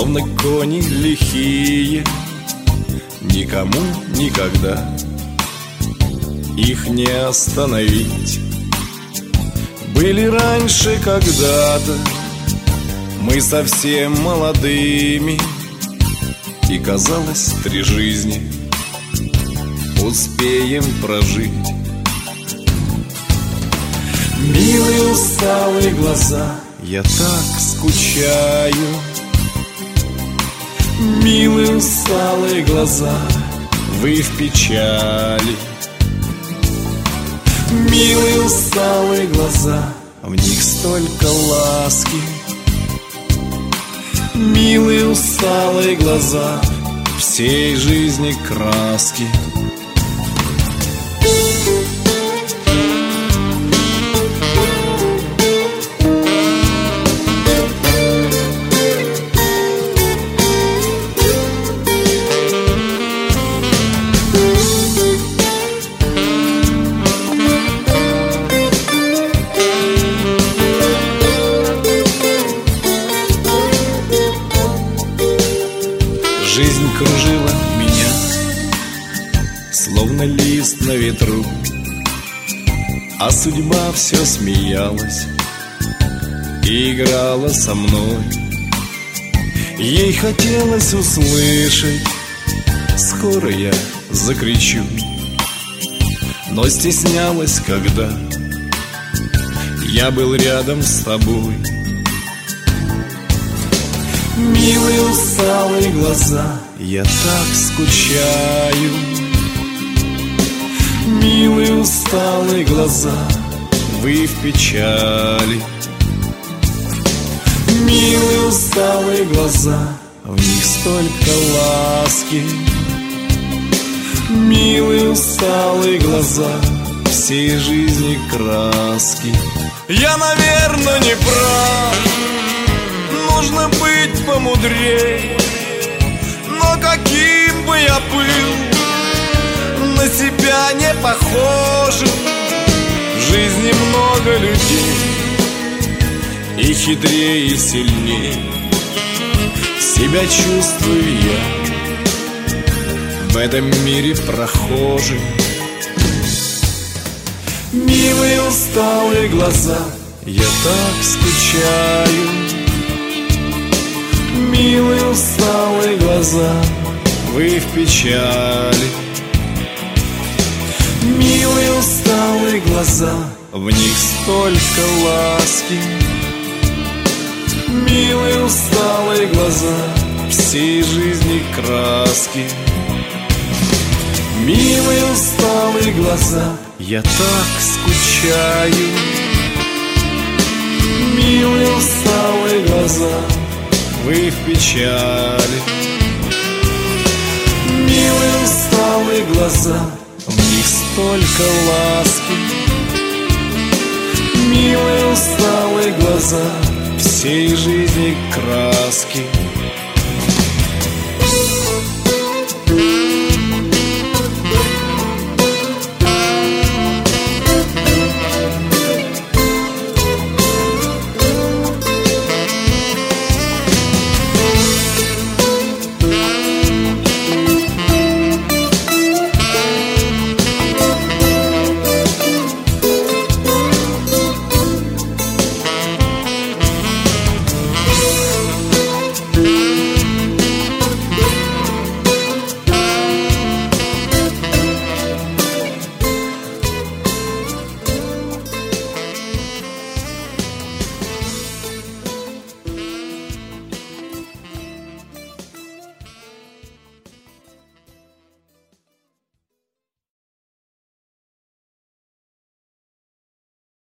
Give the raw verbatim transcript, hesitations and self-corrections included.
словно кони лихие, никому никогда их не остановить. Были раньше когда-то мы совсем молодыми, и казалось, три жизни успеем прожить. Милые усталые глаза, я так скучаю. Милые усталые глаза, вы в печали. Милые усталые глаза, в них столько ласки. Милые усталые глаза, всей жизни краски. Жизнь кружила меня, словно лист на ветру, а судьба все смеялась и играла со мной. Ей хотелось услышать: скоро я закричу, но стеснялась, когда я был рядом с тобой. Милые усталые глаза, я так скучаю. Милые усталые глаза, вы в печали. Милые усталые глаза, в них столько ласки. Милые усталые глаза, всей жизни краски. Я, наверное, не прав, нужно быть помудрей, но каким бы я был, на себя не похожим. В жизни много людей, и хитрее, и сильнее себя чувствую я в этом мире прохожим. Милые усталые глаза, я так скучаю. Милые усталые глаза, вы в печали. Милые усталые глаза, в них столько ласки. Милые усталые глаза, всей жизни краски. Милые усталые глаза, я так скучаю. Милые усталые глаза, вы в печали. Милые усталые глаза, в них столько ласки. Милые усталые глаза, всей жизни краски.